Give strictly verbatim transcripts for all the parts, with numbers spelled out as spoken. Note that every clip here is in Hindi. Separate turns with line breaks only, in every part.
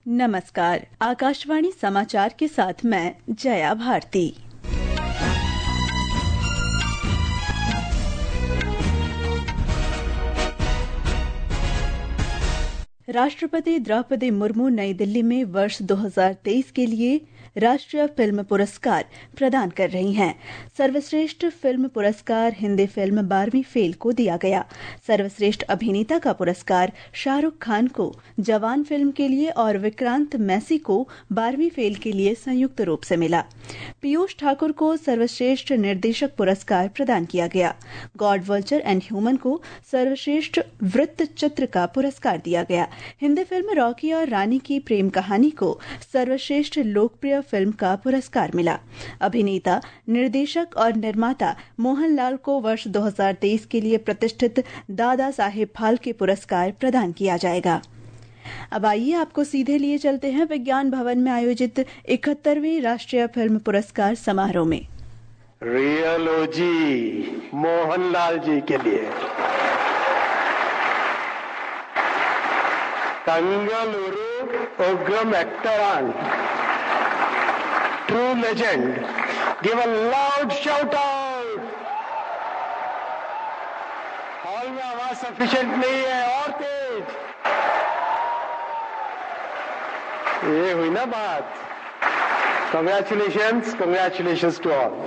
नमस्कार, आकाशवाणी समाचार के साथ मैं जया भारती। राष्ट्रपति द्रौपदी मुर्मू नई दिल्ली में वर्ष दो हज़ार तेईस के लिए राष्ट्रीय फिल्म पुरस्कार प्रदान कर रही हैं। सर्वश्रेष्ठ फिल्म पुरस्कार हिंदी फिल्म बारहवीं फेल को दिया गया। सर्वश्रेष्ठ अभिनेता का पुरस्कार शाहरुख खान को जवान फिल्म के लिए और विक्रांत मैसी को बारहवीं फेल के लिए संयुक्त रूप से मिला। पीयूष ठाकुर को सर्वश्रेष्ठ निर्देशक पुरस्कार प्रदान किया गया। गॉड वल्चर एंड ह्यूमन को सर्वश्रेष्ठ वृत्त चित्र का पुरस्कार दिया गया। हिंदी फिल्म रॉकी और रानी की प्रेम कहानी को सर्वश्रेष्ठ लोकप्रिय फिल्म का पुरस्कार मिला। अभिनेता, निर्देशक और निर्माता मोहनलाल को वर्ष दो हज़ार तेईस के लिए प्रतिष्ठित दादा साहेब फाल्के पुरस्कार प्रदान किया जाएगा। अब आइए आपको सीधे लिए चलते हैं विज्ञान भवन में आयोजित इकहत्तरवीं राष्ट्रीय फिल्म पुरस्कार समारोह में।
रियल जी मोहनलाल जी के लिए कंगलुरु उग्रम एक्टरान true legend give a loud shout out. Hall में आवाज सफिशिएंट नहीं है, और तेज। ये हुई ना बात। Congratulations congratulations to all.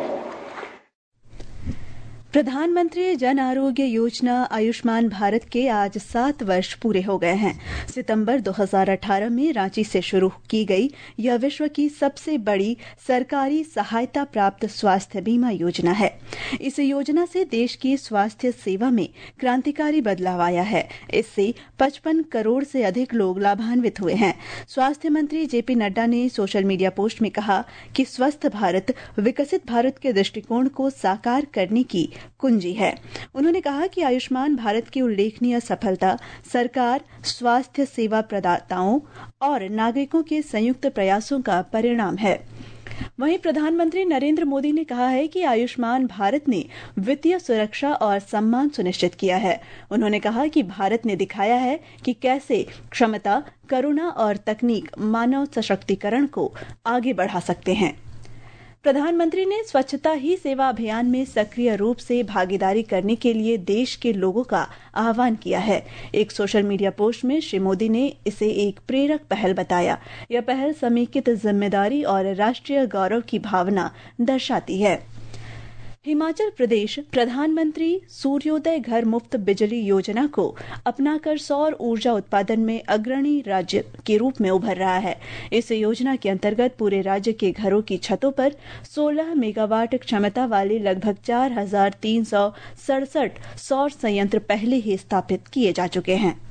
प्रधानमंत्री जन आरोग्य योजना आयुष्मान भारत के आज सात वर्ष पूरे हो गए हैं। सितंबर दो हज़ार अठारह में रांची से शुरू की गई यह विश्व की सबसे बड़ी सरकारी सहायता प्राप्त स्वास्थ्य बीमा योजना है। इस योजना से देश की स्वास्थ्य सेवा में क्रांतिकारी बदलाव आया है। इससे पचपन करोड़ से अधिक लोग लाभान्वित हुए हैं। स्वास्थ्य मंत्री जेपी नड्डा ने सोशल मीडिया पोस्ट में कहा कि स्वस्थ भारत विकसित भारत के दृष्टिकोण को साकार करने की कुंजी है। उन्होंने कहा कि आयुष्मान भारत की उल्लेखनीय सफलता सरकार, स्वास्थ्य सेवा प्रदाताओं और नागरिकों के संयुक्त प्रयासों का परिणाम है। वहीं प्रधानमंत्री नरेंद्र मोदी ने कहा है कि आयुष्मान भारत ने वित्तीय सुरक्षा और सम्मान सुनिश्चित किया है। उन्होंने कहा कि भारत ने दिखाया है कि कैसे क्षमता, करुणा और तकनीक मानव सशक्तिकरण को आगे बढ़ा सकते हैं। प्रधानमंत्री ने स्वच्छता ही सेवा अभियान में सक्रिय रूप से भागीदारी करने के लिए देश के लोगों का आह्वान किया है। एक सोशल मीडिया पोस्ट में श्री मोदी ने इसे एक प्रेरक पहल बताया। यह पहल समेकित जिम्मेदारी और राष्ट्रीय गौरव की भावना दर्शाती है। हिमाचल प्रदेश प्रधानमंत्री सूर्योदय घर मुफ्त बिजली योजना को अपनाकर सौर ऊर्जा उत्पादन में अग्रणी राज्य के रूप में उभर रहा है। इस योजना के अंतर्गत पूरे राज्य के घरों की छतों पर सोलह मेगावाट क्षमता वाले लगभग चार हजार तीन सौ सड़सठ सौर संयंत्र पहले ही स्थापित किए जा चुके हैं।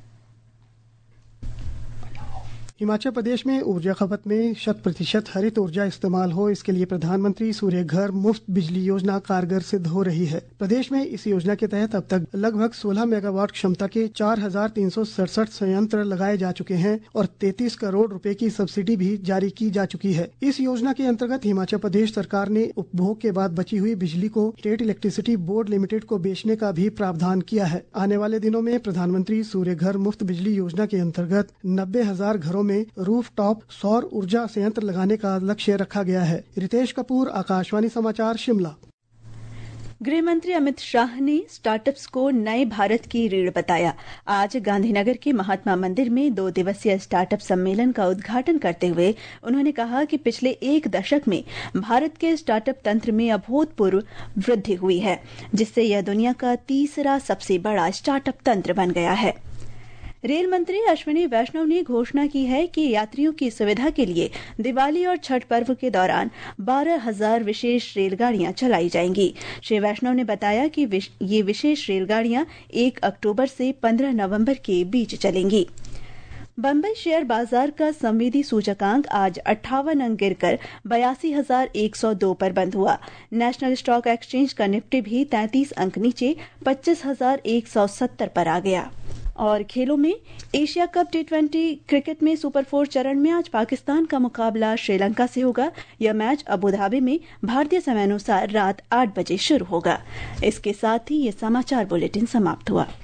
हिमाचल प्रदेश में ऊर्जा खपत में शत प्रतिशत हरित ऊर्जा इस्तेमाल हो, इसके लिए प्रधानमंत्री सूर्य घर मुफ्त बिजली योजना कारगर सिद्ध हो रही है। प्रदेश में इस योजना के तहत अब तक लगभग सोलह मेगावाट क्षमता के चार हजार तीन सौ सड़सठ संयंत्र लगाए जा चुके हैं और तैंतीस करोड़ रुपए की सब्सिडी भी जारी की जा चुकी है। इस योजना के अंतर्गत हिमाचल प्रदेश सरकार ने उपभोग के बाद बची हुई बिजली को स्टेट इलेक्ट्रिसिटी बोर्ड लिमिटेड को बेचने का भी प्रावधान किया है। आने वाले दिनों में प्रधानमंत्री सूर्य घर मुफ्त बिजली योजना के अंतर्गत नब्बे हजार घरों में रूफटॉप सौर ऊर्जा संयंत्र लगाने का लक्ष्य रखा गया है। रितेश कपूर, आकाशवाणी समाचार, शिमला।
गृह मंत्री अमित शाह ने स्टार्टअप्स को नए भारत की रीढ़ बताया। आज गांधीनगर के महात्मा मंदिर में दो दिवसीय स्टार्टअप सम्मेलन का उद्घाटन करते हुए उन्होंने कहा कि पिछले एक दशक में भारत के स्टार्टअप तंत्र में अभूतपूर्व वृद्धि हुई है, जिससे यह दुनिया का तीसरा सबसे बड़ा स्टार्टअप तंत्र बन गया है। रेल मंत्री अश्विनी वैष्णव ने घोषणा की है कि यात्रियों की सुविधा के लिए दिवाली और छठ पर्व के दौरान बारह हजार विशेष रेलगाड़ियां चलाई जाएंगी। श्री वैष्णव ने बताया कि विश, ये विशेष रेलगाड़ियां एक अक्टूबर से पंद्रह नवंबर के बीच चलेंगी। बंबई शेयर बाजार का संवेदी सूचकांक आज अट्ठावन अंक गिरकर बयासी हजार एक सौ दो पर बंद हुआ। नेशनल स्टॉक एक्सचेंज का निफ्टी भी तैंतीस अंक नीचे पच्चीस हजार एक सौ सत्तर पर आ गया। और खेलों में Asia Cup T twenty cricket में सुपर फोर चरण में आज पाकिस्तान का मुकाबला श्रीलंका से होगा। यह मैच अबू धाबी में भारतीय समयानुसार रात आठ बजे शुरू होगा। इसके साथ ही ये समाचार बुलेटिन समाप्त हुआ।